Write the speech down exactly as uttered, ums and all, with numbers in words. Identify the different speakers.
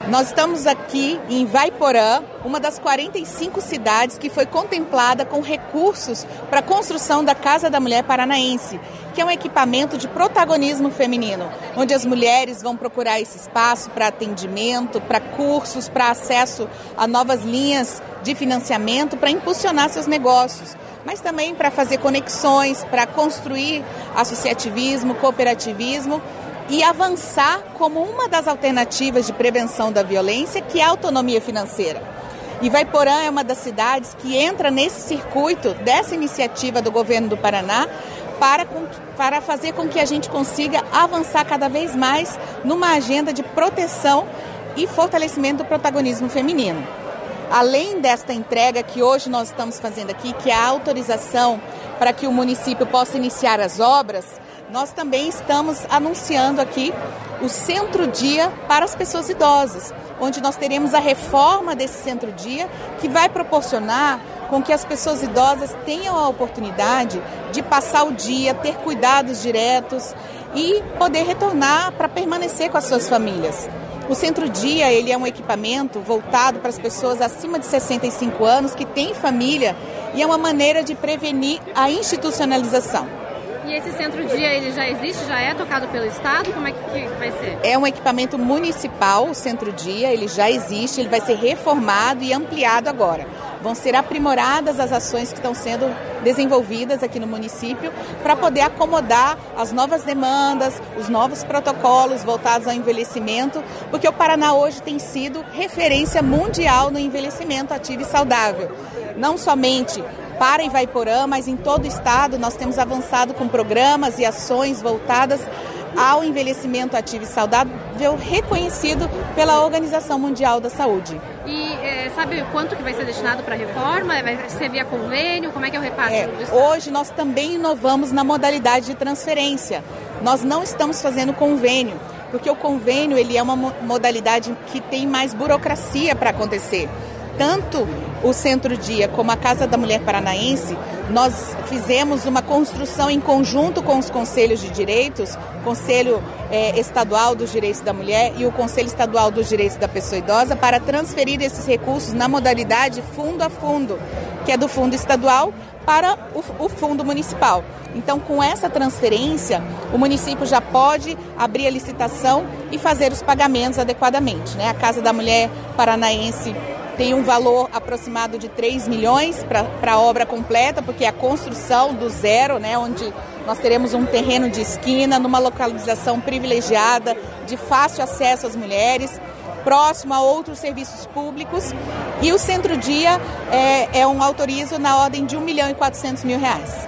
Speaker 1: Nós estamos aqui em Ivaiporã, uma das quarenta e cinco cidades que foi contemplada com recursos para a construção da Casa da Mulher Paranaense, que é um equipamento de protagonismo feminino, onde as mulheres vão procurar esse espaço para atendimento, para cursos, para acesso a novas linhas de financiamento, para impulsionar seus negócios, mas também para fazer conexões, para construir associativismo, cooperativismo e avançar como uma das alternativas de prevenção da violência, que é a autonomia financeira. Ivaiporã é uma das cidades que entra nesse circuito dessa iniciativa do governo do Paraná para, para fazer com que a gente consiga avançar cada vez mais numa agenda de proteção e fortalecimento do protagonismo feminino. Além desta entrega que hoje nós estamos fazendo aqui, que é a autorização para que o município possa iniciar as obras, nós também estamos anunciando aqui o Centro-Dia para as pessoas idosas, onde nós teremos a reforma desse Centro-Dia, que vai proporcionar com que as pessoas idosas tenham a oportunidade de passar o dia, ter cuidados diretos e poder retornar para permanecer com as suas famílias. O Centro-Dia, ele é um equipamento voltado para as pessoas acima de sessenta e cinco anos que têm família e é uma maneira de prevenir a institucionalização.
Speaker 2: E esse Centro-Dia, ele já existe, já é tocado pelo Estado? Como é que vai ser?
Speaker 1: É um equipamento municipal, o Centro-Dia, ele já existe, ele vai ser reformado e ampliado agora. Vão ser aprimoradas as ações que estão sendo desenvolvidas aqui no município para poder acomodar as novas demandas, os novos protocolos voltados ao envelhecimento, porque o Paraná hoje tem sido referência mundial no envelhecimento ativo e saudável. Não somente para Ivaiporã, mas em todo o estado nós temos avançado com programas e ações voltadas ao envelhecimento ativo e saudável reconhecido pela Organização Mundial da Saúde.
Speaker 2: E é, sabe quanto que vai ser destinado para a reforma? Vai ser via convênio? Como é que é o repasse
Speaker 1: é,
Speaker 2: do Estado?
Speaker 1: Hoje nós também inovamos na modalidade de transferência. Nós não estamos fazendo convênio, porque o convênio ele é uma modalidade que tem mais burocracia para acontecer. Tanto o Centro-Dia como a Casa da Mulher Paranaense, nós fizemos uma construção em conjunto com os Conselhos de Direitos, Conselho eh, Estadual dos Direitos da Mulher e o Conselho Estadual dos Direitos da Pessoa Idosa, para transferir esses recursos na modalidade fundo a fundo, que é do fundo estadual para o, o fundo municipal. Então, com essa transferência, o município já pode abrir a licitação e fazer os pagamentos adequadamente, né? A Casa da Mulher Paranaense tem um valor aproximado de três milhões para a obra completa, porque é a construção do zero, né, onde nós teremos um terreno de esquina, numa localização privilegiada, de fácil acesso às mulheres, próximo a outros serviços públicos. E o Centro-Dia é, é um autorizo na ordem de um milhão e quatrocentos mil reais.